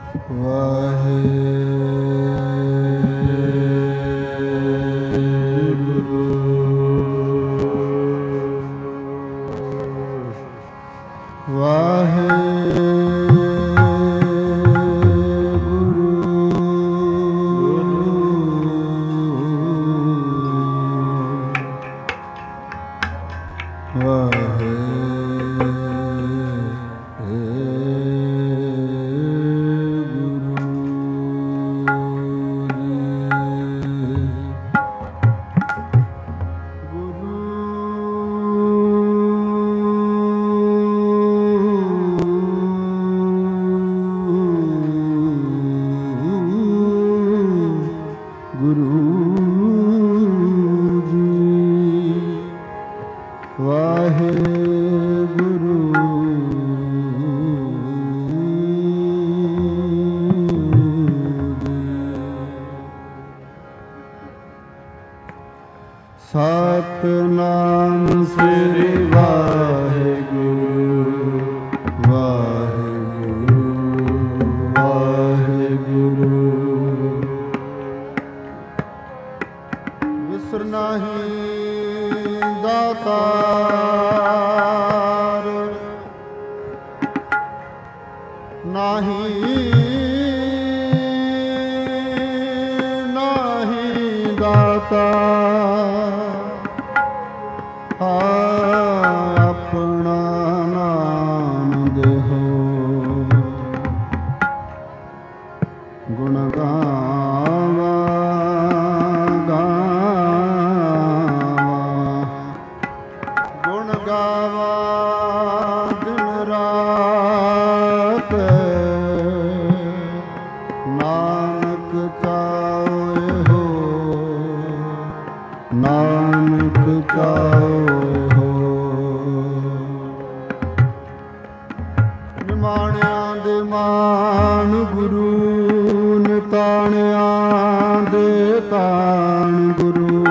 ਸਤਿਨਾਮ ਸ੍ਰੀ ਵਾਹਿਗੁਰੂ ਵਾਹਿਗੁਰੂ ਵਾਹਿਗੁਰੂ। ਵਿਸਰ ਨਾਹੀ ਦਾਤਾਰ ਨਾਹੀ ਦਾਤਾ ਆਪਣਾ ਨਾਮ ਦੇਹੋ ਗੁਣ ਗਾਵਾ ਗੁਣ ਗਾਵਾ ਦਿਨ ਰਾਤ ਨਾਨਕ ਚਾਉ ਨਾਨਕ ਚਾਉ ਹੋ। ਨਿਮਾਣਿਆਂ ਦੇ ਮਾਣ ਗੁਰੂ ਨਿਤਾਣਿਆਂ ਦੇ ਤਾਣ ਗੁਰੂ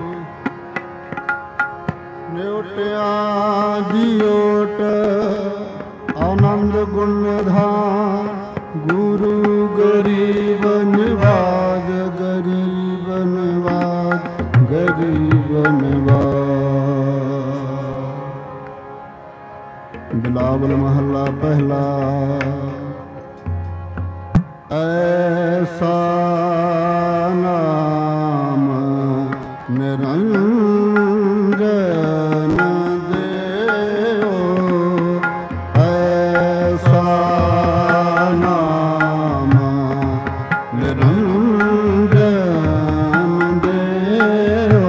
ਨਿਉਟਿਆਂ ਦੀ ਓਟ ਆਨੰਦ ਗੁਣ ਨਿਧਾਨ ਗੁਰੂ ਗਰੀਬ ਨਿਵਾਜ ਗਰੀਬ ਨਿਵਾਜ ਗਰੀਬ ਨਿਵਾਜ। ਬਿਲਾਵਲ ਮਹੱਲਾ ਪਹਿਲਾ। ਐਸਾ ਨਾਮ ਨਿਰੰਜਨ ਦੇਓ ਐਸਾ ਨਾਮ ਨਿਰੰਜਨ ਦੇਓ।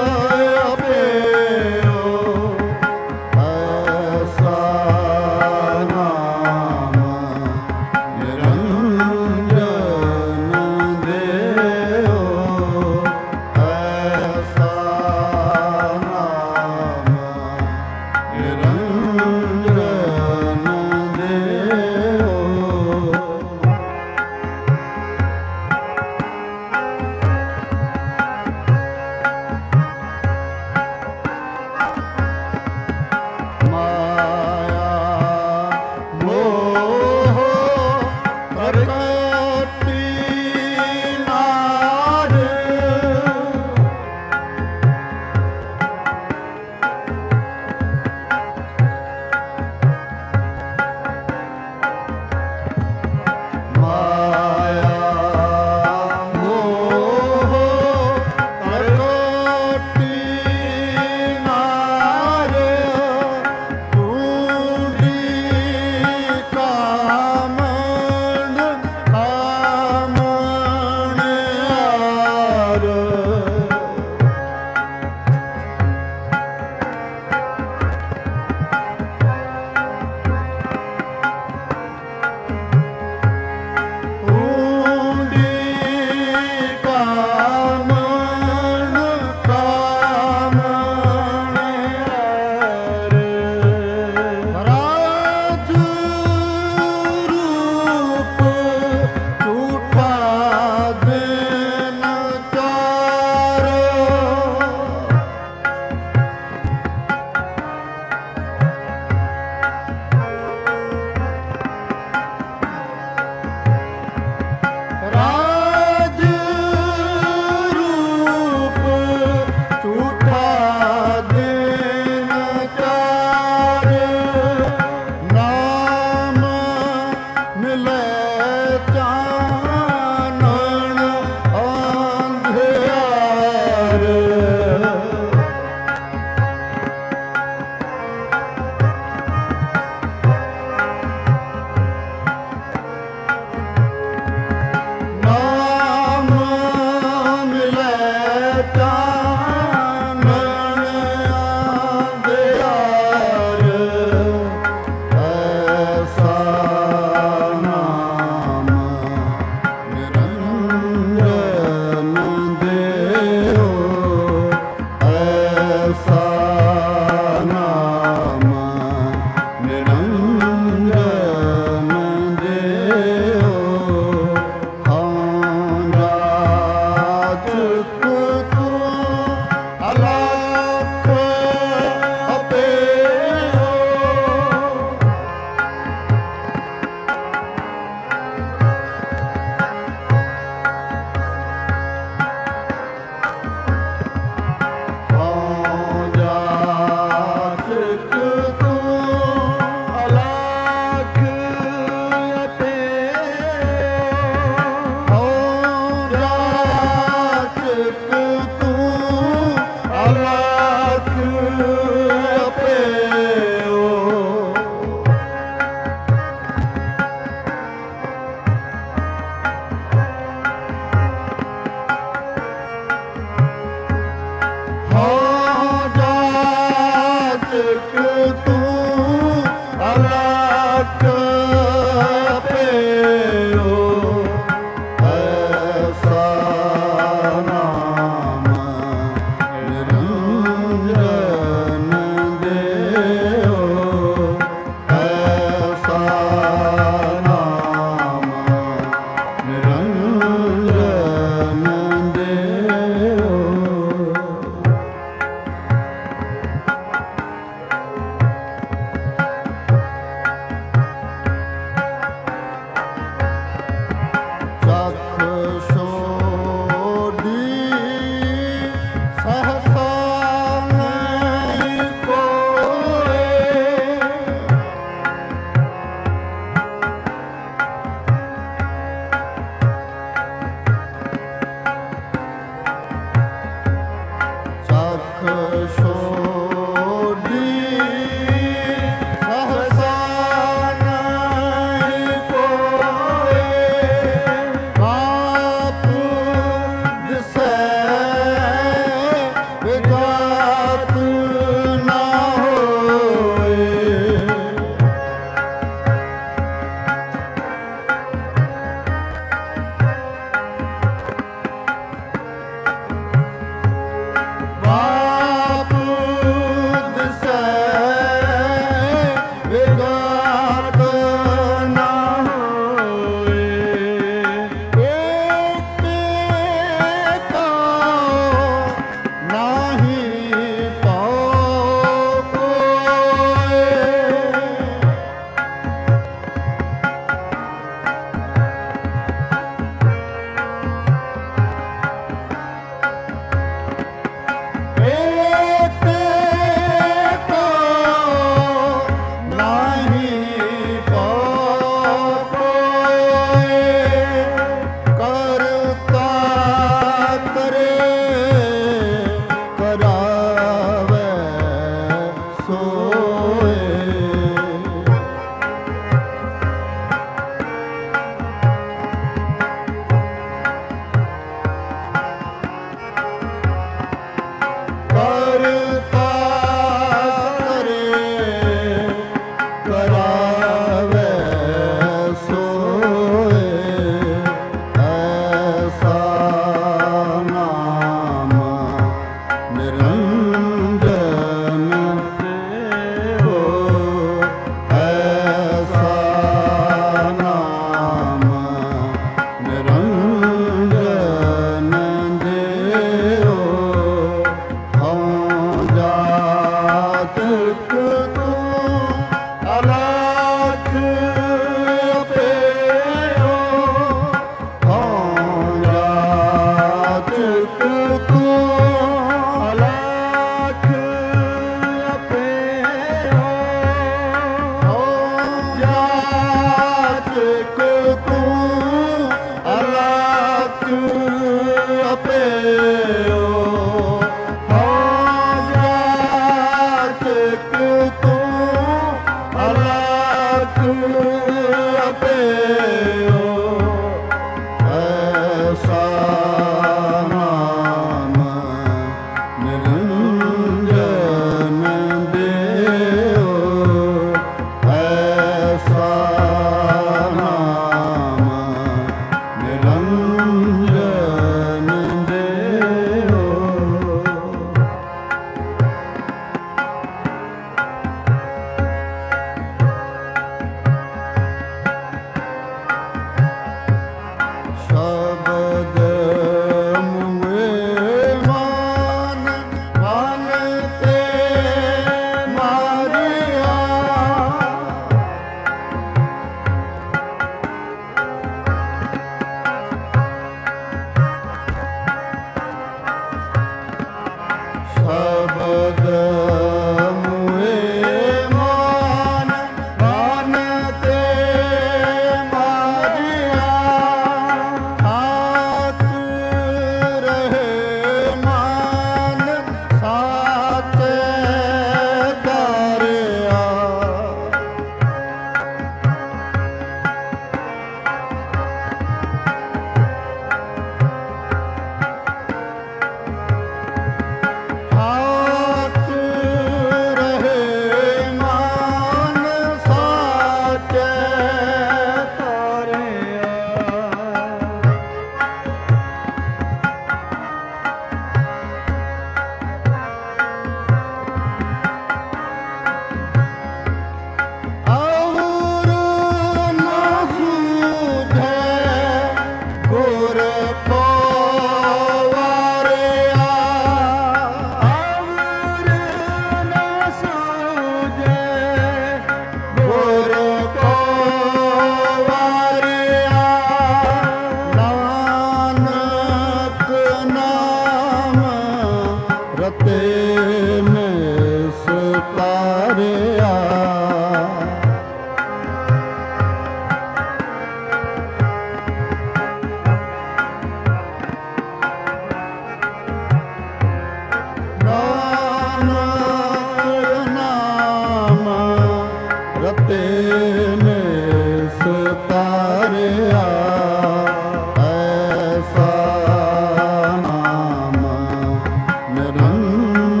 ਨਿਰੰਜਨ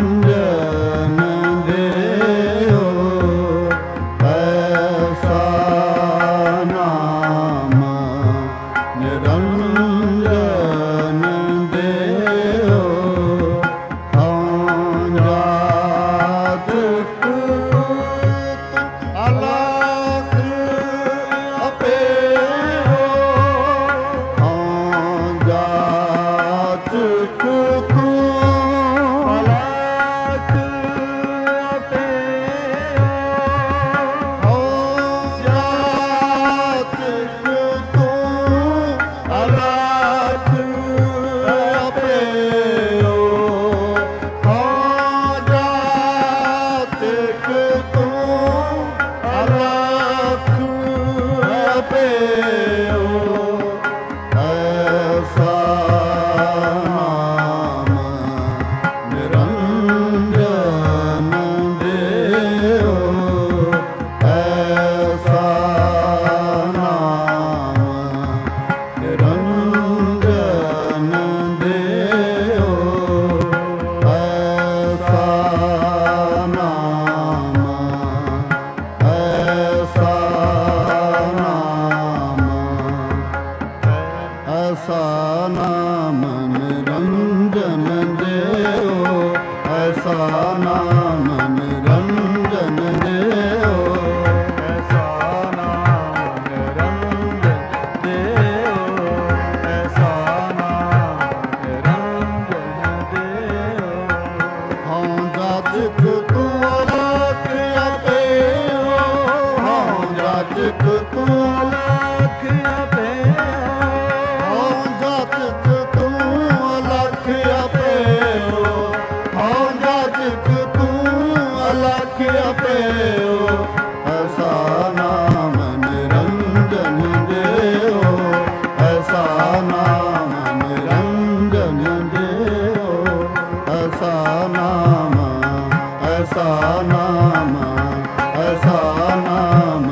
ਆਪਿਓ ਹਉ ਜਾਚਕ ਤੂੰ ਅਲਖ ਆਪਿਓ ਐਸਾ ਨਾਮ ਨਿਰੰਜਨ ਦੇਓ ਐਸਾ ਨਾਮ ਨਿਰੰਜਨ ਦੇਓ ਐਸਾ ਨਾਮ ਐਸਾ ਨਾਮ ਐਸਾ ਨਾਮ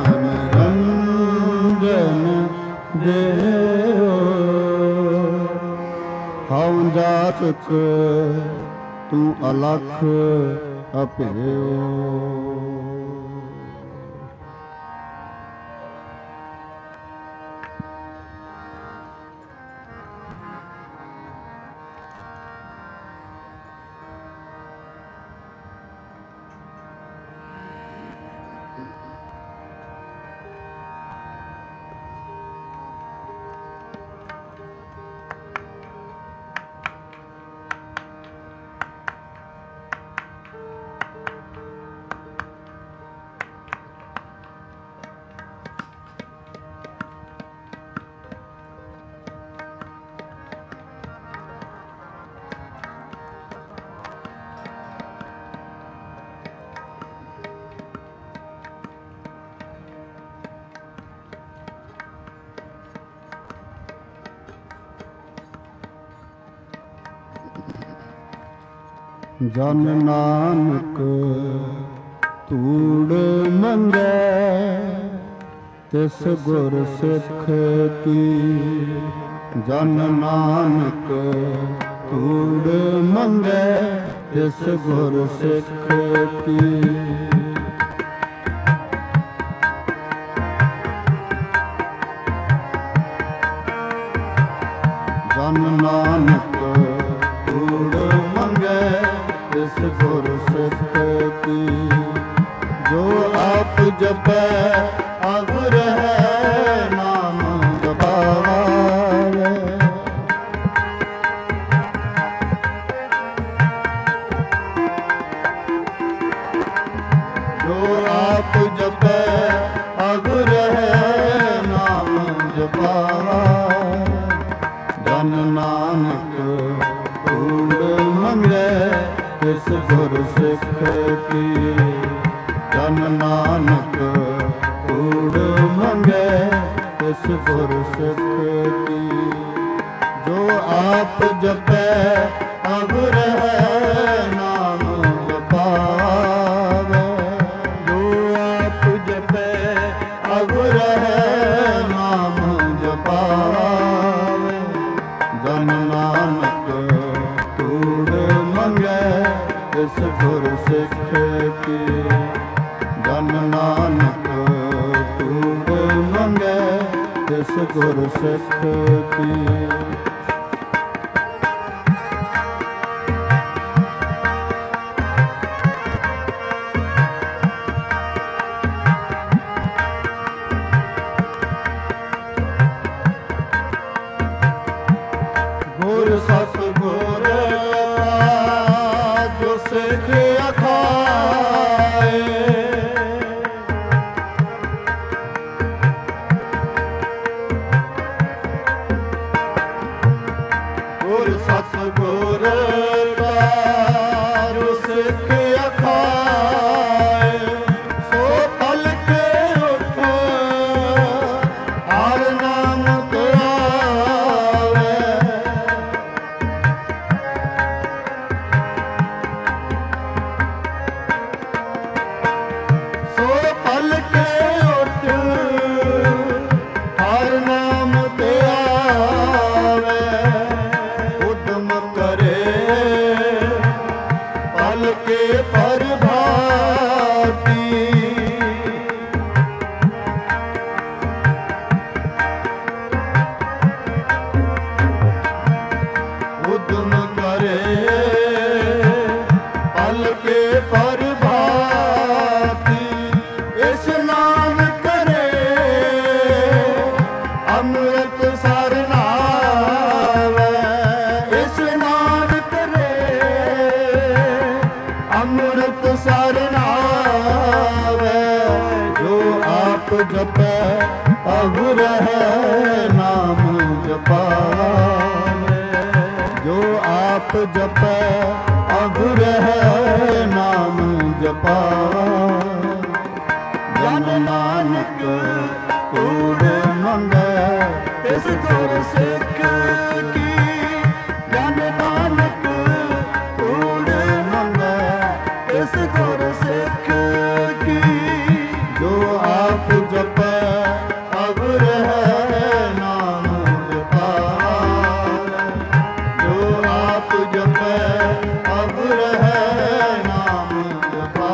ਨਿਰੰਜਨ ਦੇਓ ਹਉ ਜਾਚਕ ਤੂੰ ਅਲਖ ਆਪਿਓ ਜਨ ਨਾਨਕ ਧੂੜ ਮੰਗੈ ਤਿਸ ਗੁਰ ਸਿੱਖ ਕੀ ਜਨ ਨਾਨਕ ਧੂੜ ਮੰਗੈ ਤਿਸ ਗੁਰ ਸਿੱਖ ਕੀ ਜਨ ਨਾਨਕ ਧੂੜ ਮੰਗੈ ਤਿਸ ਗੁਰ ਸਿੱਖ ਕੀ ਜੋ ਆਪ ਜਪੈ ਅਗੁਰ ਹੈ ਨਾਮ ਜਪਾਵੇ ਜੋ ਆਪ ਜਪੈ ਅਗੁਰ ਹੈ ਨਾਮ ਜਪਾਵੇ ਜਨ ਨਾਨਕ ਧੂੜ ਮੰਗੈ ਤਿਸ ਗੁਰ ਸਿੱਖ ਕੀ ਜਨ ਨਾਨਕ ਧੂੜ ਮੰਗੈ ਤਿਸ ਗੁਰ ਸਿੱਖ ਕੀ ਜੋ ਆਪ ਜਪੈ ਅਗੁਰ ਹੈ ਨਾਮ ਜਪਾਵੇ ਜੋ ਆਪ ਜਪੈ ਅਗੁਰ ਹੈ ਨਾਮ ਜਪਾਵੇ ਜਨ ਨਾਨਕ ਧੂੜ ਮੰਗੈ ਤਿਸ ਗੁਰ ਸਿੱਖ ਕੀ ਜਨ ਨਾਨਕ ਧੂੜ ਮੰਗੈ ਤਿਸ ਗੁਰ ਸਿੱਖ ਕੀ ਗੁਰ ਸਤਿਗੁਰ ਜੋ ਸਿੱਖ ਅਖਾਏ ਗੁਰ ਸਤਿਗੁਰ ਜੋ ਸਿੱਖ ਅਖਾਏ ਸੋ ਪਲ ਕੇ ਉਠ ਹਰ ਨਾਮ ਧਿਆਵੇ ਸੋ ਪਲ ਕੇ ਉਠ ਹਰ ਨਾਮ ਧਿਆਵੇ ਉਦਮ ਕਰੇ ਪਲ ਕੇ ਪ੍ਰਭਾਤੀ ਉਦਮ ਕਰੇ ਪਲ ਕੇ ਪ੍ਰਭਾਤੀ ਇਸ਼ਨਾਨ ਕਰੇ ਅੰਮ੍ਰਿਤ ਸਰ ਨਾਵੇ ਇਸ਼ਨਾਨ ਕਰੇ ਅੰਮ੍ਰਿਤ ਸਰ ਨਾਵੇ ਜੋ ਆਪ ਜਪੈ ਅਗੁਰ ਹੈ ਨਾਮ ਜਪਾਵੇ ਜੋ ਆਪ आप जपै अघुर है नाम जपा जन नानक कूड़ मंगै इस गुर सिख की जन नानक कूड़ मंगै इस गुर सिख की जो आप जपै अघुर है नाम जपा जो आप जपै अघुर है नाम जपा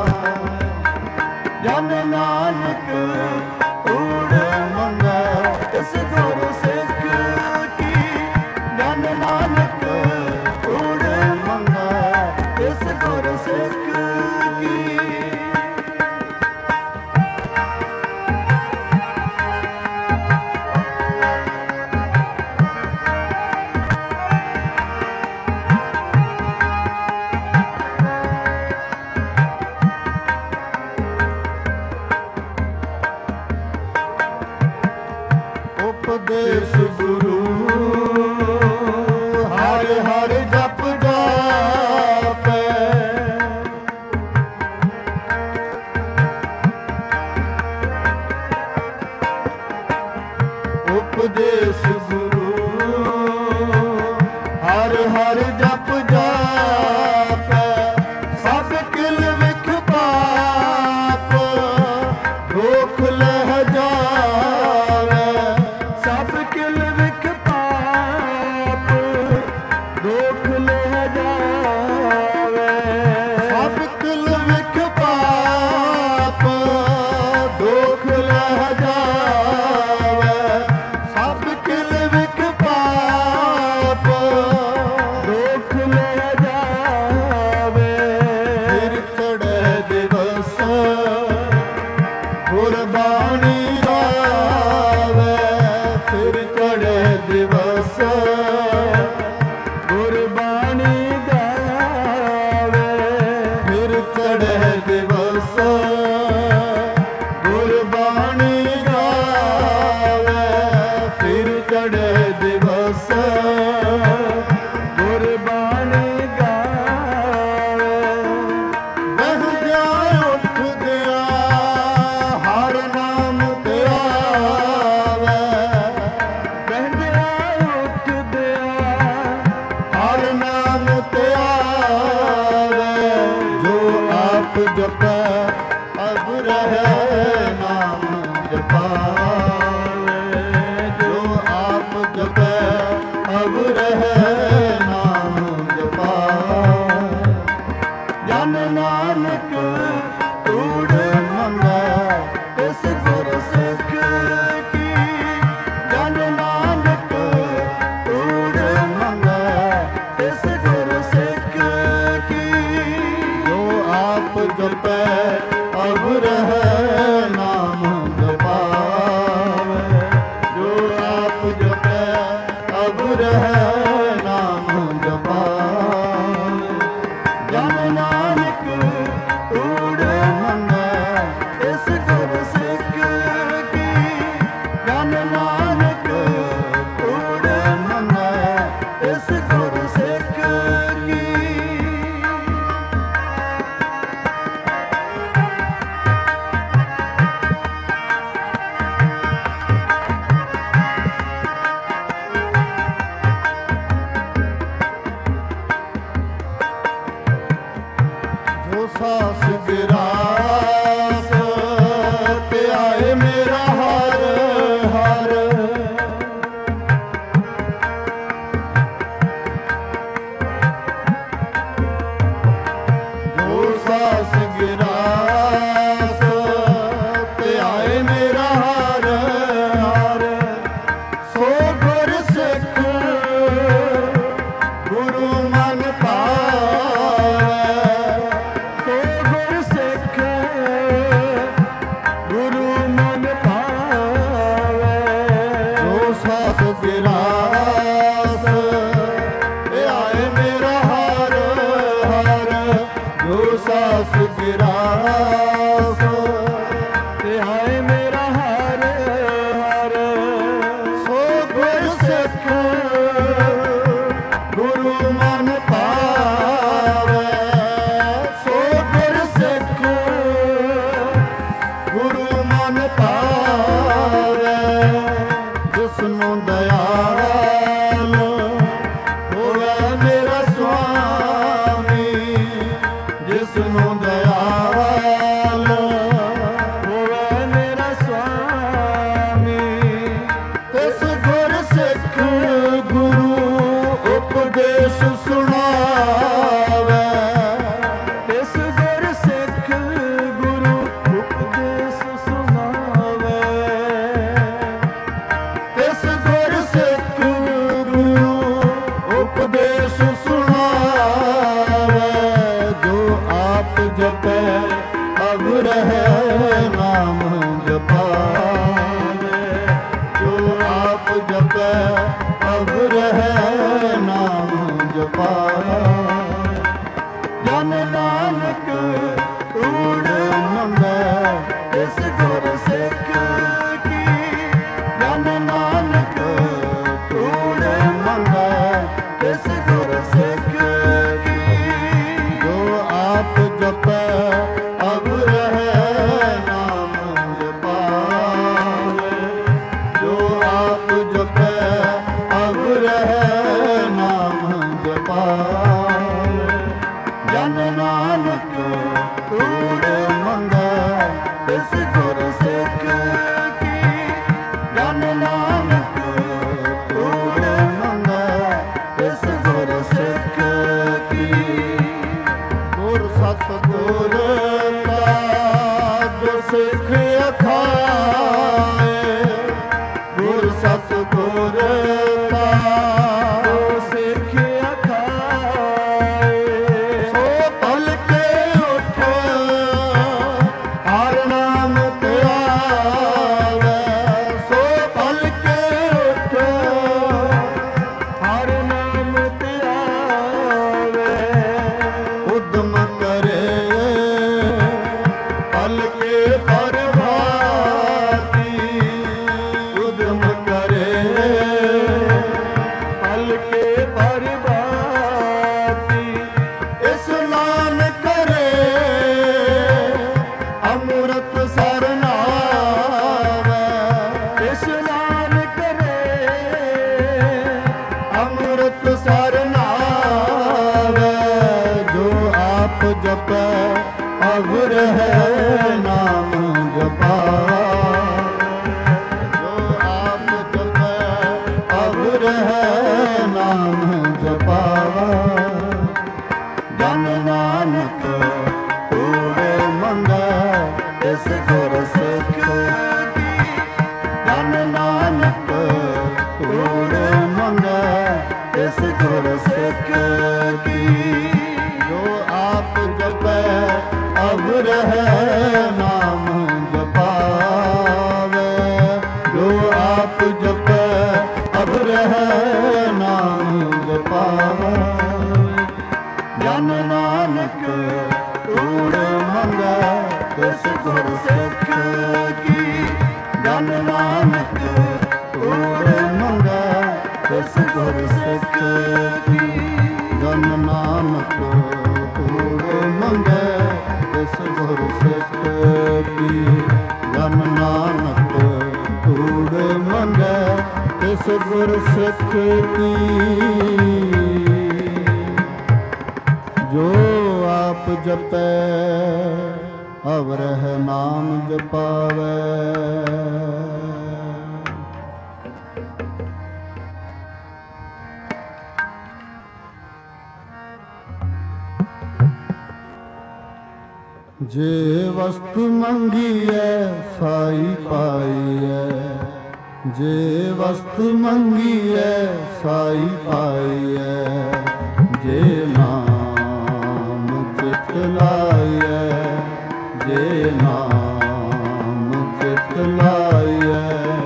जन नानक कूड़ मंगै इस गुर सिख की जन नानक कूड़ मंगै इस गुर सिख की उपदेश गुरु हर हर जप जापै उपदेश गुरु हर हर जप जापै सब किल विख पाप रोक लह जावै सब किल विख पाप रोक लह जावै सब किल विख पाप रोक लह जावै सब किल विख पाप रोक लह जावै फिर चढ़े दिवस गुरबाणी गावै फिर चढ़े दिवस गुरबाणी गावै फिर चढ़े दिवस गुरबाणी गावै फिर चढ़े दिवस गुरबाणी गावै बह जाए उठ दिया हर नाम ध्यावै बहदिया उठ दिया हर नाम ध्यावै जो आप जपै अघुर है नाम जपावै जो आप जपै अघुर है नाम जपावै जन नानक कूड़ मंगै इस गुर सिख की जन नानक कूड़ मंगै इस गुर सिख की जो आप जपै अघुर है नाम जपावै जो आप जपै अघुर है नाम जपावै जन नानक कूड़ मंगै इस गुर सिख की जन नानक कूड़ मंगै इस गुर सिख की जो सास विरास ते आए मेरा हर हर जो सास विरास ते आए मेरा हर हर सो गुर सिख गुरु मन पावै सो गुर सिख गुरु मन पावै जो सास विरास ते आए मेरा हर हर जो सास विरास ते आए मेरा हर हर सो गुर सिख गुरु मन ਜਨ ਨਾਨਕ ਊੜ ਮੰਗੈ ਇਸ ਗੁਰ ਸਿੱਖ ਕੀ। ਜਨ ਨਾਨਕ ਊੜ ਮੰਗੈ ਇਸ ਗੁਰ ਸਿੱਖ ਕੀ। ਜੋ ਆਪ ਜਪੈ ਅਬ ਰਹਿ ਨਾਮ ਜਪਾਵੇ। ਜੋ ਆਪ ਜਪੈ ਅਬ ਰਹਿ ਨਾਮ ਜਪਾਵੇ। ਜਨ ਨਾਨਕ ਊੜ ਮੰਗੈ ਇਸ ਗੁਰ ਸਿੱਖ ਕੀ। ਜਨ ਨਾਨਕ ਊੜ ਮੰਗੈ ਇਸ ਗੁਰ ਸਿੱਖ ਕੀ। ਗੁਰ ਸਤਿਗੁਰ ਕਾ ਜੋ ਸਿੱਖ ਅਖਾਏ। ਗੁਰ ਸਤਿਗੁਰ ਕਾ ਜੋ ਸਿੱਖ ਅਖਾਏ। ਸੋ ਪਲ ਕੇ ਉਠ ਹਰਿ ਨਾਮ ਧਿਆਵੈ। ਸੋ ਪਲ ਕੇ ਉਠ ਹਰਿ ਨਾਮ ਧਿਆਵੈ। ਉਦਮ ਕਰੇ ਪਲ ਕੇ ਪ੍ਰਭਾਤੀ। ਉਦਮ ਕਰੇ ਪਲ ਕੇ ਪ੍ਰਭਾਤੀ। ਇਸਨਾਨ ਕਰੇ ਅੰਮ੍ਰਿਤ ਸਰ ਨਾਵੈ। ਇਸਨਾਨ ਕਰੇ ਅੰਮ੍ਰਿਤ ਸਰ ਨਾਵੈ। ਜੋ ਆਪ ਜਪੈ ਅਬ ਰਹਿ ਨਾਮ ਜਪਾਵੈ। ਜੋ ਆਪ ਜਪੈ ਅਬ ਰਹਿ ਨਾਮ ਜਪਾਵੈ। ਜਨ ਨਾਨਕ ਊੜ ਮੰਗੈ ਇਸ ਗੁਰ ਸਿੱਖ ਕੀ। ਜਨ ਨਾਨਕ ਊੜ ਮੰਗੈ ਇਸ ਗੁਰ ਸਿੱਖ ਕੀ। ਜੋ ਆਪ ਜਪੈ ਅਬ ਰਹਿ ਨਾਮ ਜਪਾਵੈ। ਜੋ ਆਪ ਜਪੈ ਅਬ ਰਹਿ ਨਾਮ ਜਪਾਵੈ। ਜਨ ਨਾਨਕ ਊੜ ਮੰਗੈ ਇਸ ਗੁਰ ਸਿੱਖ ਕੀ। ਜਨ ਨਾਨਕ ਊੜ ਮੰਗੈ ਇਸ ਗੁਰ ਸਿੱਖ ਕੀ। ਜਨ ਨਾਨਕ ਊੜ ਮੰਗੈ ਇਸ ਗੁਰ ਸਿੱਖ ਕੀ। ਜਨ ਨਾਨਕ ਊੜ ਮੰਗੈ ਇਸ ਗੁਰ ਸਿੱਖ ਕੀ। ਜੋ ਆਪ ਜਪੈ ਅਬ ਰਹਿ ਨਾਮ ਜਪਾਵੈ। ਜੇ ਵਸਤ ਮੰਗੀਐ ਸਾਈ ਪਾਈਐ। ਜੇ ਵਸਤ ਮੰਗੀਐ ਸਾਈ ਪਾਈਐ। ਜੇ ਨਾਮ ਚਿਤ ਲਾਈਐ। ਜੇ ਨਾਮ ਚਿਤ ਲਾਈਐ।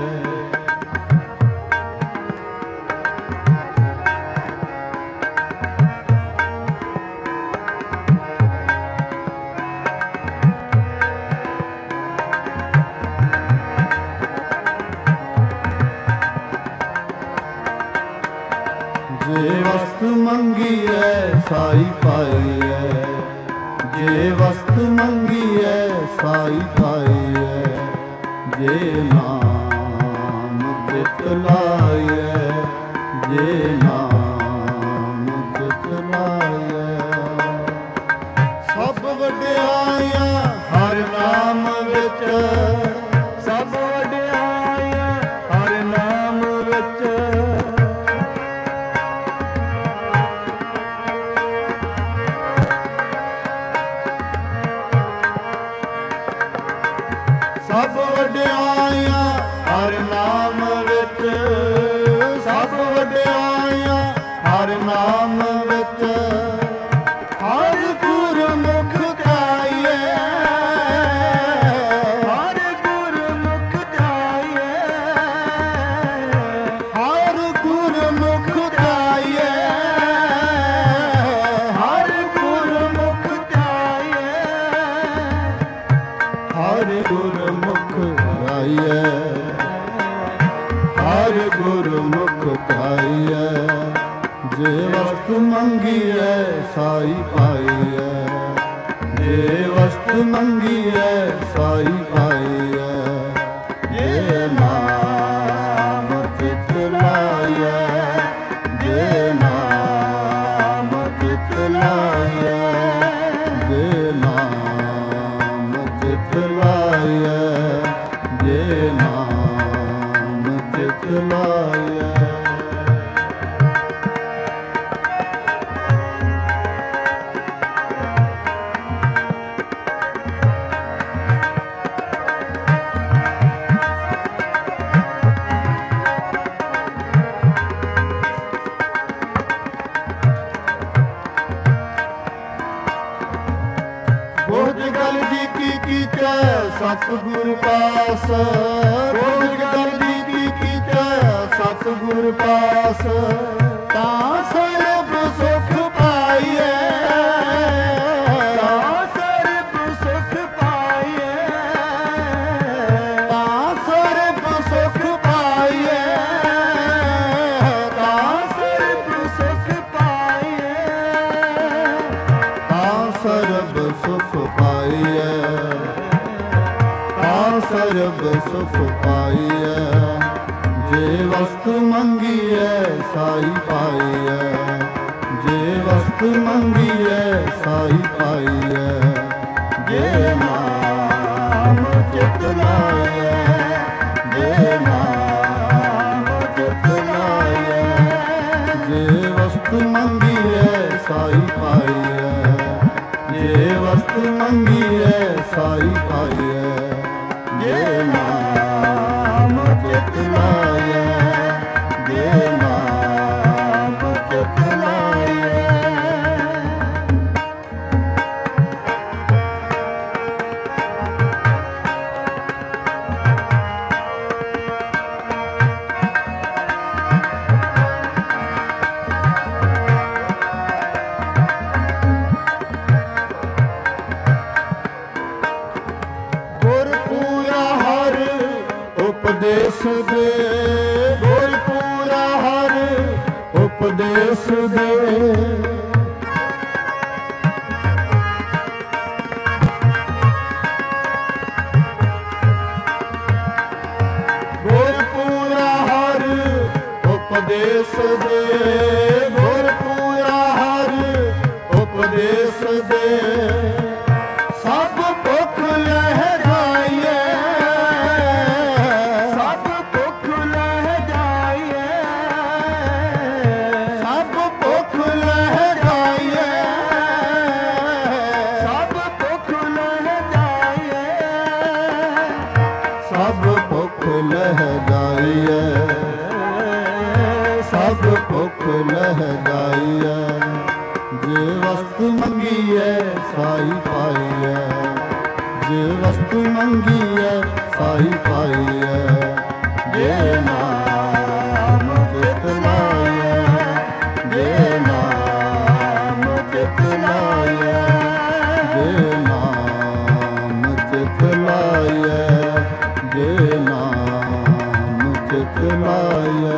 ਜੇ ਵਸਤ ਮੰਗੀਐ ਸਾਈ ਪਾਈਐ। ਜੇ ਵਸਤ ਮੰਗੀਐ ਸਾਈ ਪਾਈਐ। ਜੇ ਨਾਮ ਚਿਤ ਲਾਈਐ। ਜੇ ਨਾਮ ਚਿਤ ਲਾਈਐ। ਸਭ ਵਡਿਆਈਆਂ ਹਰਿ ਨਾਮ ਵਿੱਚ। ਸਭ ਵਡਿਆਈਆਂ ਹਰਿ ਨਾਮ ਵਿੱਚ। ਸਭ ਵਡਿਆਈਆਂ ਹਰਿ ਨਾਮ ਵਿੱਚ। ਸਭ ਵਡਿਆਈਆਂ ਹਰਿ ਨਾਮ ਵਿੱਚ। ਹਰ ਗੁਰਮੁਖ ਧਿਆਈਐ। ਹਰ ਗੁਰਮੁਖ ਧਿਆਈਐ। ਹਰ ਗੁਰਮੁਖ ਧਿਆਈਐ। ਹਰ ਗੁਰਮੁਖ ਸਾਈ ਪਾਈਐ। ਜੇ ਵਸਤ ਮੰਗੀਐ ਸਾਈ ਪਾਈਐ। ਜੇ ਨਾਮ ਚਿਤ ਲਾਇਐ, ਜੇ ਨਾਮ ਚਿਤ ਲਾਇਐ, ਜੇ ਨਾਮ ਚਿਤ ਲਾਇਐ, ਜੇ ਨਾਮ ਚਿਤ ਲਾਇਐ। ਸਤਿਗੁਰ ਪਾਸ ਰੋਜ਼ ਗੱਲ ਦੀ ਕੀਚੈ ਸਤਿਗੁਰ ਪਾਸ। ਤਾਂ ਸਰਬ ਸੁਖ ਪਾਈਐ, ਤਾਂ ਸਰਬ ਸੁਖ ਪਾਈਐ, ਤਾਂ ਸਰਬ ਸੁਖ ਪਾਈਐ, ਤਾਂ ਸਰਬ ਸੁਖ ਪਾਈਐ, ਤਾਂ ਸਰਬ ਸੁਖ ਪਾਈਐ, ਸਰਬ ਸੁਖ ਪਾਈਐ। ਜੇ ਵਸਤ ਮੰਗੀਐ ਸਾਈ ਪਾਈਐ, ਜੇ ਵਸਤ ਮੰਗੀਐ ਸਾਈ ਪਾਈਐ। ਜੇ ਨਾਮ ਚਿਤ ਲਾਇਐ, ਜੇ ਨਾਮ ਚਿਤ ਲਾਇਐ, ਜੇ ਵਸਤ ਮੰਗੀਐ ਸਾਈ ਪਾਈਐ, ਜੇ ਵਸਤ ਮੰਗੀਐ ਸਾਈ ਪਾਈਐ। ਜੇ ਨਾਮ ਚਿਤ ਲਾਇਐ, ਜੇ ਨਾਮ ਚਿਤ ਲਾਇਐ। ਉਪਦੇਸ਼ ਦੇ, ਗੁਰ ਪੂਰਾ ਹਰ ਉਪਦੇਸ਼ ਦੇ। ਗੁਰ ਪੂਰਾ ਹਰ ਉਪਦੇਸ਼ ਦੇ, ਗੁਰ ਪੂਰਾ ਹਰ ਉਪਦੇਸ਼ ਦੇ। ਸਭ ਭੁਖ ਲਹਿ ਜਾਈਐ, ਸਭ ਭੁਖ ਲਹਿ ਜਾਈਐ, ਸਭ ਭੁਖ ਲਹਿ ਜਾਈਐ, ਸਭ ਭੁਖ ਲਹਿ ਜਾਈਐ, ਸਭ ਭੁਖ ਲਹਿ ਜਾਈਐ, ਸਭ ਭੁਖ ਲਹਿ ਜਾਈਐ। ਜੇ ਵਸਤ ਮੰਗੀਐ ਸਾਈ ਪਾਈਐ, ਜੇ ਵਸਤ ਮੰਗੀਐ ਸਾਈ ਪਾਈਐ। ਜੇ ਨਾਮ ਚਿਤ ਲਾਇਐ, ਜੇ ਨਾਮ ਚਿਤ ਲਾਇਐ, ਜੇ ਨਾਮ ਚਿਤ ਲਾਇਐ, ਜੇ ਨਾਮ ਚਿਤ ਲਾਇਐ।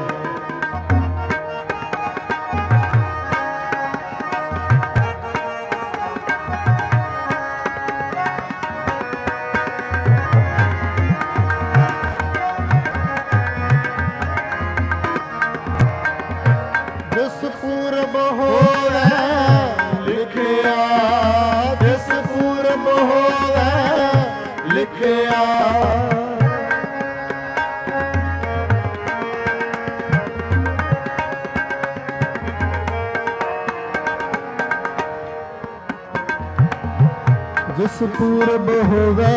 ਜਿਸ ਪੂਰਬ ਹੋਵੈ ਲਿਖਿਆ, ਜਿਸ ਪੂਰਬ ਹੋਵੈ ਲਿਖਿਆ। ਜਿਸ ਪੂਰਬ ਹੋਵੈ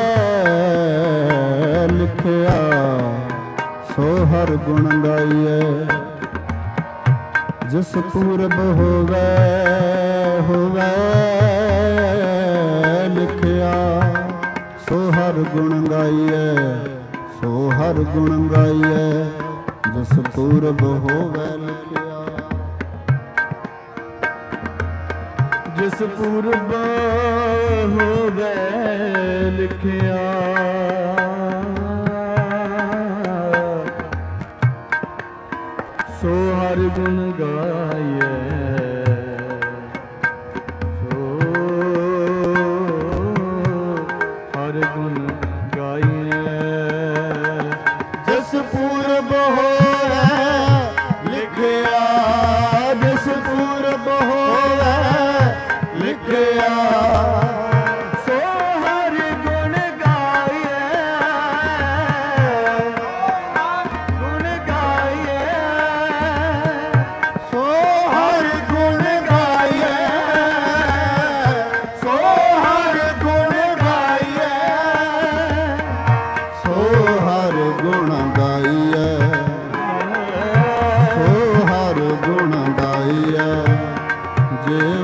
ਲਿਖਿਆ, ਸੋ ਹਰ ਗੁਣ ਗਾਈਐ। ਜਿਸ ਪੂਰਬ ਹੋਵੈ ਲਿਖਿਆ, ਸੋ ਹਰ ਗੁਣ ਗਾਈਐ, ਸੋ ਹਰ ਗੁਣ ਗਾਈਐ। ਜਿਸ ਪੂਰਬ ਹੋਵੈ ਲਿਖਿਆ, ਜਿਸ ਪੂਰਬ ਹੋਵੈ ਲਿਖਿਆ, ਸੋ ਹਰਿ ਗੁਣ ਗਾਈਐ,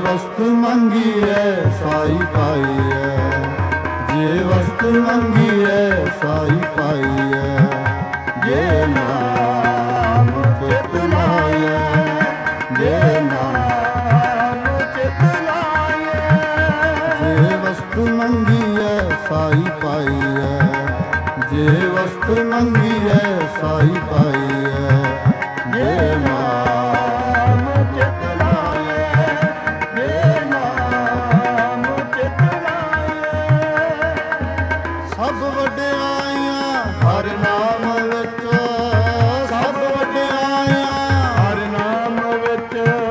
वस्तु मंगिए साई पाइए, जे वस्तु मंगिए साई पाइए, जे नाम चित लाए, जे नाम चित लाए, जे वस्तु मंगिए साई पाइए, जे वस्तु मंगिए साई पाइए, जे नाम चित लाए, जे नाम चित लाए। सब वड्याइयां हर नाम विच, सब वड्याइयां हर नाम विच,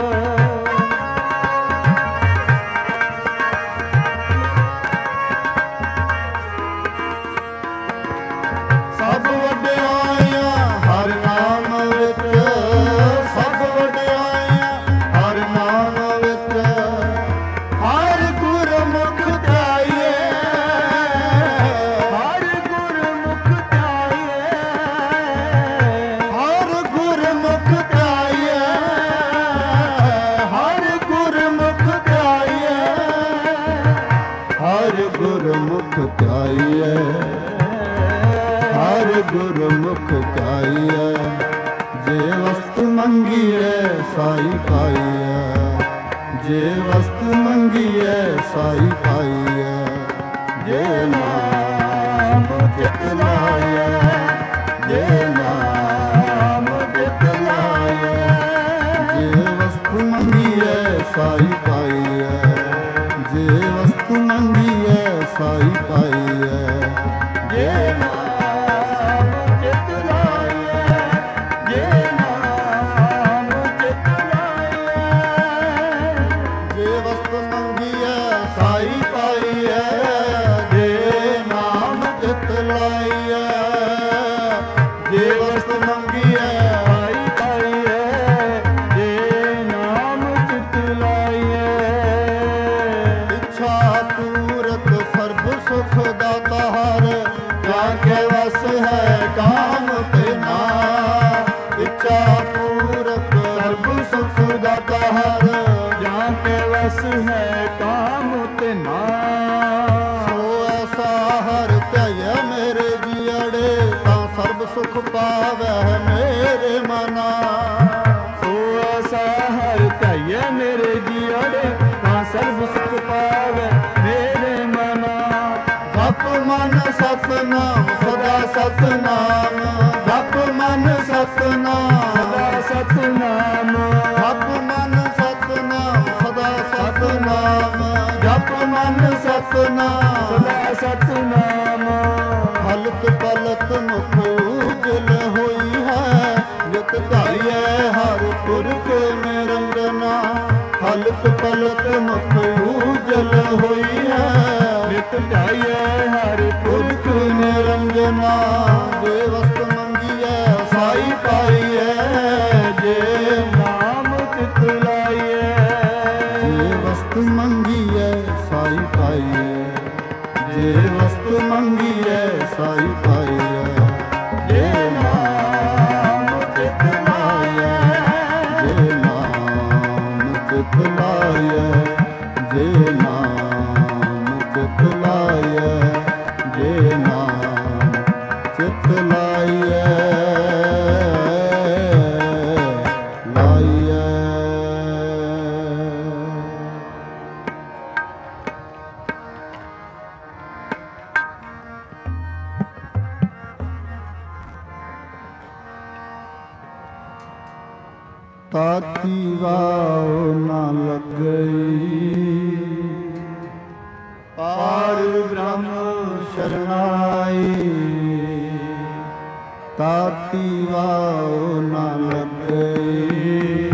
सब वड्याइयां हर नाम विच, सब वड्याइयां हर नाम विच, हर गुरमुख ध्याइए, हर गुरमुख ध्याइए, हर गुरमुख ध्याइए, हर गुरमुख ध्याइए, हर गुरमुख ध्याइए, हर गुरमुख ध्याइए, जे वस्तु मंगिए साई पाइए, जे वस्तु मंगिए साई पाइए, जे नाम चित लाए, जे नाम चित लाए, जे वस्तु मंगिए साई पाइए, जे वस्तु मंगिए साई पाइए, जे नाम चित लाए, जे नाम चित लाए, जे वस्तु मंगिए साई पाइए, जे नाम चित लाइए, जे वस्तु मंगिए साई पाइए, जे नाम चित लाइए। इच्छा पूरत सर्ब सुख दाता हर, जाके वस है काम तेना, इच्छा पूरत सर्ब सुख दाता हर, जाके वस है काम तेना। सो ऐसा हर ध्याय मेरे जियड़े, तां सर्ब सुख पावै मेरे मना। सो ऐसा हर ध्याय मेरे जियड़े, तां सर्ब सुख पावै मेरे मना। जप मन सतनाम सदा सतनाम, जप मन सतनाम सदा सतनाम, जप मन सतनाम सदा सतनाम, जप मन सतनाम सदा सतनाम। हलत पलत मुख उजल होई है, नित धारिए हर पुरख निरंजना। हलत पलत मुख उजल होई है, नित धारिए हर पुरख निरंजना। जे वस्तु मंगिए साई पाइए, जे नाम चित लाइए, जे वस्तु मंगिए साई पाइए, जे वस्तु मंगिए साई पाइए, जे नाम चित लाइए, जे नाम चित लाइए, जे नाम चित लाइए, जे नाम चित लाइए, लाइए। ताती वाओ न लग गई, पार ब्रह्म शरणाई। ताती वाओ न लग गई,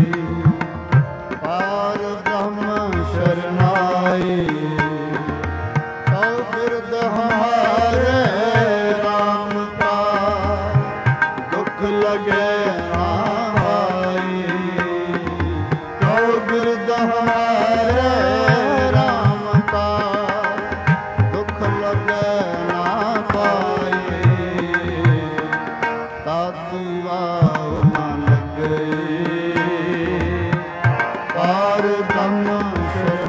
पार ब्रह्म शरणाई। सौ बिरद हमारे राम का, दुख लगे ना भाई। सौ बिरद हमारे राम का, दुख लगे ना पाए। ताती वाव न लग गई, पार ब्रह्म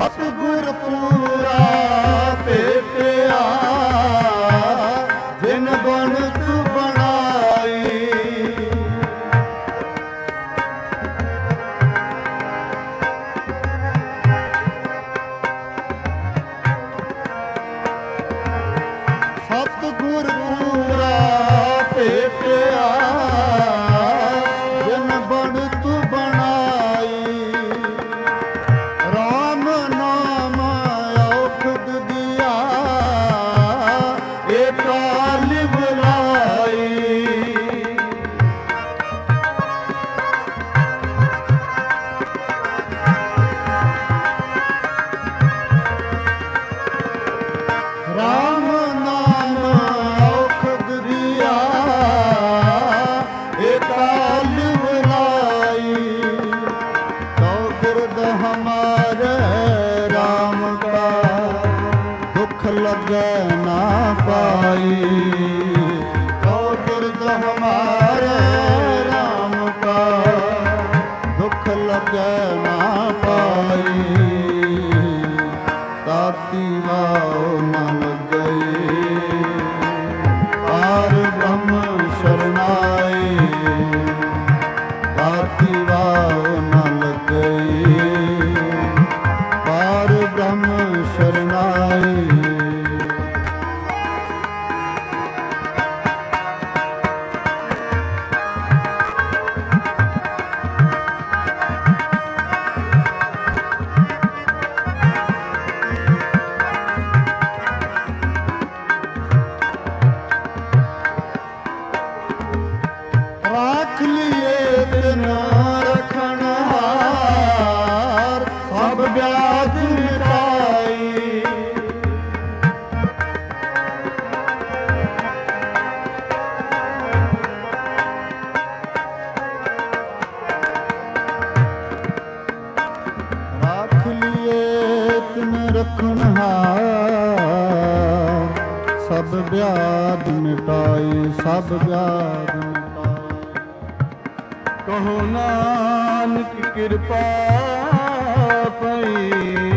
ਸਤਿਗੁਰ ਪੂਰਾ ਭੇਟਿਆ ਜਿਨ ਬਣਤ ਬਣਾਈ। ਸਤਿਗੁਰ ਪੂਰਾ ਭੇਟਿਆ ਜਿਨ ਬਣਤ ਬਣਾਈ। ਰਾਮ ਨਾਮ ਔਖਦ ਦਿਆ ਏ ਕਾਲ ਬੁਲਾਈ। ਰਾਮ ਨਾਮ ਔਖਦ ਦਿਆ ਏ ਕਾਲ ਬੁਲਾਈ। ਤੋ ਬਿਰਦ ਹਮਾਰੇ ਰਾਮ ਕਾ ਦੁਖ ਲਗੈ ਨਾ ਪਾਈ। ਤੋ ਬਿਰਦ ਹਮਾਰੇ ਰਾਮ ਕਾ ਦੁਖ ਲਗੈ ਨਾ ਪਾਈ। ਤਾਤੀ ਵਾਉ ਮਨ ਗਈ ਪਾਰ ਬ੍ਰਹਮ ਸ਼ਰਨਾਈ। ਤਾਤੀ ਵਾਉ ਮਨ ਗਈ ਪਾਰ ਬ੍ਰਹਮ ਸ਼ਰਨਾਈ। ਰਾਖ ਲਿਏ ਤਿਨ ਰਖਣਹਾਰ ਸਭ ਵਿਆਧ ਮਿਟਾਈ। ਰਾਖ ਲਿਏ ਤਿਨ ਰਖਣਹਾਰ ਸਭ ਵਿਆਧ ਮਿਟਾਈ। ਸਭ ਵਿਆਧ ਕਹੋ ਨਾਨਕ ਕਿਰਪਾ ਪਈ।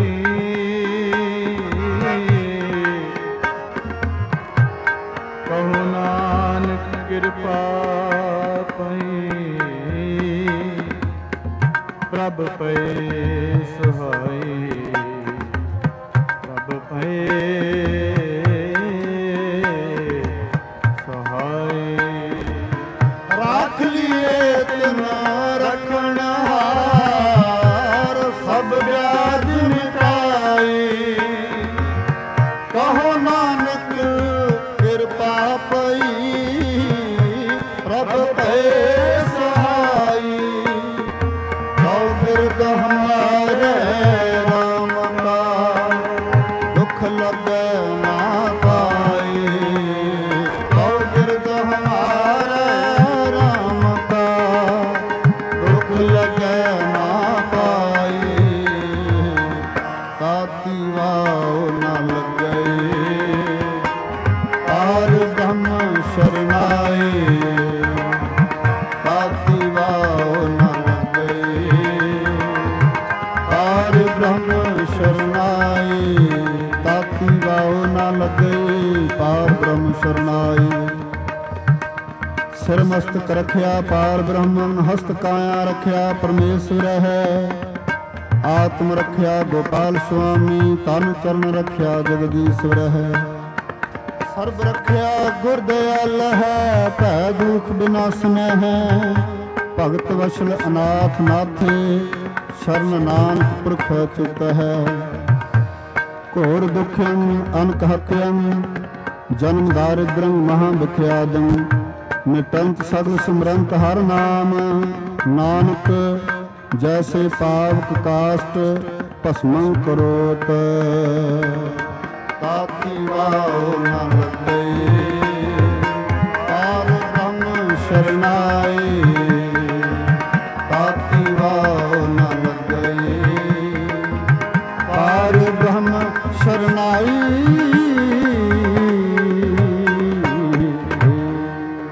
ਕਹੋ ਨਾਨਕ ਕਿਰਪਾ ਪਈ। ਪ੍ਰਭ ਪਏ ਸਹਾਈ। ਪ੍ਰਭ ਪਏ ਸਹਾਈ। ਰਾਖ ਲਿਏ ਤਿਨ ਰਖਣਹਾਰ ਸਭ ਵਿਆਧ ਮਿਟਾਈ। ਕਹੋ ਨਾਨਕ ਕਿਰਪਾ ਪਈ। ਪ੍ਰਭ ਭਏ ਸਹਾਈ। ਕਉ ਬਿਰਦ ਹਮਾਰੇ ਰਾਮ ਕਾ ਦੁਖ ਲਗੈ ਨਾ ਪਾਈ। ਕਉ ਬਿਰਦ ਹਮਾਰੇ ਰਾਮ ਕਾ ਦੁਖ ਲਗੈ ਨਾ ਪਾਈ। ਤਾਤੀ ਵਾਉ ਨ ਲੱਗਈ ਪਾਰ ਬ੍ਰਹਮ ਸ਼ਰਨਾਈ। ਤਾਤੀ ਵਾਉ ਨ ਲੱਗਈ ਪਾਰ ਬ੍ਰਹਮ ਸ਼ਰਨਾਈ। ਤਾਤੀ ਵਾਉ ਨ ਲੱਗਈ ਪਾਰ ਬ੍ਰਹਮ ਸ਼ਰਨਾਈ। ਸਿਰ ਮਸਤਕ ਰਖਿਆ ਪਾਰ ਬ੍ਰਹਮਨ। ਹਸਤ ਕਾਇਆ ਰਖਿਆ ਪਰਮੇਸ਼ਵਰ ਹੈ। ਆਤਮ ਰਖਿਆ ਗੋਪਾਲ ਸੁਆਮੀ। ਤਨ ਚਰਨ ਰਖਿਆ ਜਗਦੀਸ਼ਵਰ ਹੈ। ਸਰਬ ਰਖਿਆ ਗੁਰ ਦਇਆਲ ਹੈ। ਭੈ ਦੁਖ ਬਿਨਾਸਨੈ ਹੈ। ਭਗਤ ਵਸ਼ਲ ਅਨਾਥ ਨਾਥੇ। ਸ਼ਰਨ ਨਾਨਕ ਪੁਰਖ ਚੁਤ ਹੈ। ਘੋਰ ਦੁਖਿਅੰ ਅਨਕ ਹਤਿਅੰ ਜਨਮ ਦਾਰਿਦ੍ਰੰ ਮਹਾ ਵਿਖਿਆਦੰ। ਮਿਟੰਤ ਸਗਲ ਸਿਮਰੰਤ ਹਰ ਨਾਮ। ਨਾਨਕ ਜੈਸੇ ਪਾਵਕ ਕਾਸ਼ਟ ਭਸਮੰ ਕਰੋਤ। ਤਾਤੀ ਵਾਉ ਨ ਲੱਗਈ ਪਾਰ ਬ੍ਰਹਮ ਸ਼ਰਨਾਈ। ਤਾਤੀ ਵਾਉ ਨ ਲੱਗਈ ਪਾਰ ਬ੍ਰਹਮ ਸ਼ਰਨਾਈ।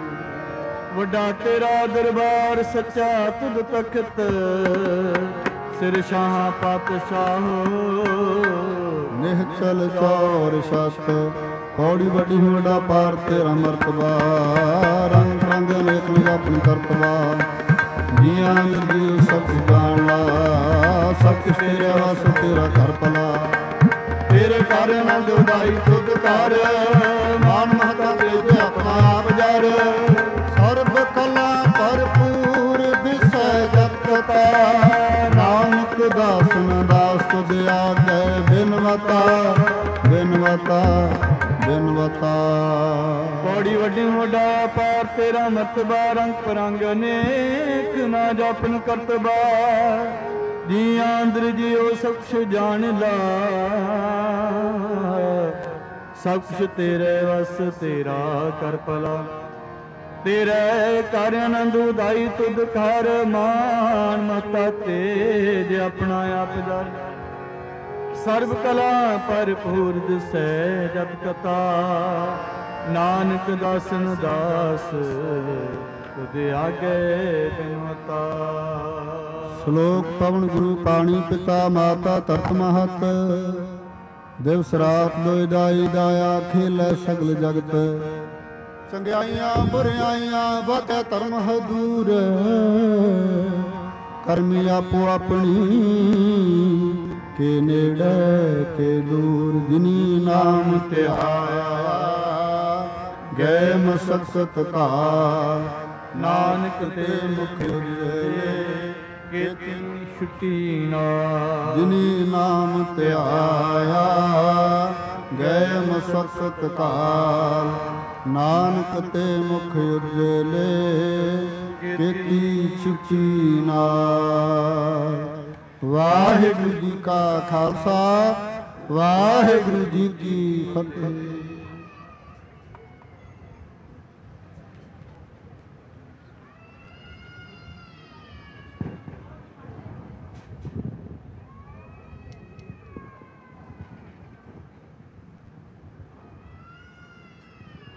ਵੱਡਾ ਤੇਰਾ ਦਰਬਾਰ ਸੱਚਾ ਤੁਧ ਤਖਤ। ਸਿਰ ਸ਼ਾਹ ਪਾਤਸ਼ਾਹੋ। ਨਿਹਚਲ ਚੌਰ ਸਤ ਪੌੜੀ ਵੱਡੀ ਵੱਡਾ ਪਾਰ ਤੇਰਾ ਮਰਤਬਾ। ਰੰਗ ਰੰਗ ਅਨੇਕ ਨਿਜ ਆਪਣੀ ਕਰਤਬਾ। ਜੀਆਂ ਜੀ ਸਭ ਜਾਣਦਾ ਸਭ ਕੁਛ ਤੇਰੇ ਵਾਸ ਤੇਰਾ ਘਰ ਭਲਾ। ਤੇਰੇ ਘਰ ਆਨੰਦ ਉਦਾਈ ਤੁਧ ਕਰ ਮਾਨ ਮਹਤਾ ਤੇ ਆਪਣਾ ਆਪ ਜਰ। ਸਰਬ ਕਲਾ ਭਰਪੂਰ ਦਿਸੈ ਜਗਤਾ ਨਾਨਕ ਦਾਸਨ ਦਾਸ ਤੁਧ ਆਗੇ ਬਿਨਵਤਾ ਬਿਨਵਤਾ ਬਿਨਵਤਾ। ਪੌੜੀ ਵੱਡੀ ਵੱਡਾ ਪਾਰ ਤੇਰਾ ਮਰਤਬਾ। ਰੰਗ ਪਰੰਗ ਅਨੇਕ ਨਾ ਜਾਪਨ ਕਰਤਬਾ। ਜੀਆਂ ਅੰਦਰ ਜਿਉ ਸਭ ਕੁਛ ਜਾਣ ਲਾ। ਸਭ ਕੁਛ ਤੇਰੇ ਵਸ ਤੇਰਾ ਕਰ ਭਲਾ। ਤੇਰੇ ਕਰ ਆਨੰਦ ਉਦਾਈ ਤੁਧ ਕਰ ਮਾਨ ਮਤਾ ਤੇਜ ਆਪਣਾ ਆਪ ਜਰ। ਸਰਬ ਕਲਾ ਭਰਪੂਰ ਦਿਸੈ ਜਪ ਕਥਾ ਨਾਨਕ ਦਾਸਨ ਦਾਸ ਤੁਧ ਆਗੇ ਬਿਨਵਤਾ। ਸ਼ਲੋਕ ਪਵਨ ਗੁਰੂ ਪਾਣੀ ਪਿਤਾ ਮਾਤਾ ਧਰਤ ਮਹਤ। ਦਿਵਸ ਰਾਤ ਦੋਇ ਦਾਈ ਦਾਇਆ ਖੇਲੇ ਸਗਲ ਜਗਤ। ਚੰਗਿਆਈਆਂ ਬੁਰਿਆਈਆਂ ਵਾਧੇ ਧਰਮ ਹਦੂਰ। ਕਰਮੀ ਆਪੋ ਆਪਣੀ ਕੇ ਨੇੜੇ ਕੇ ਦੂਰ। ਜਿਨੀ ਨਾਮ ਧਿਆਇਆ ਗਏ ਮਸਕਤ ਕਾ। ਨਾਨਕ ਤੇ ਮੁਖ ਉਜਲੇ ਕੀਤੀ ਛੁੱਟੀ ਨਾ। ਜਿਨੀ ਨਾਮ ਧਿਆਇਆ ਗਏ ਮਸਕਤ ਕਾਲ। ਨਾਨਕ ਤੇ ਮੁਖ ਉਜਲੇ ਕੀਤੀ ਛੁੱਟੀ ਨਾਲ। ਵਾਹਿਗੁਰੂ ਜੀ ਕਾ ਖਾਲਸਾ ਵਾਹਿਗੁਰੂ ਜੀ ਕੀ ਫਤਿਹ।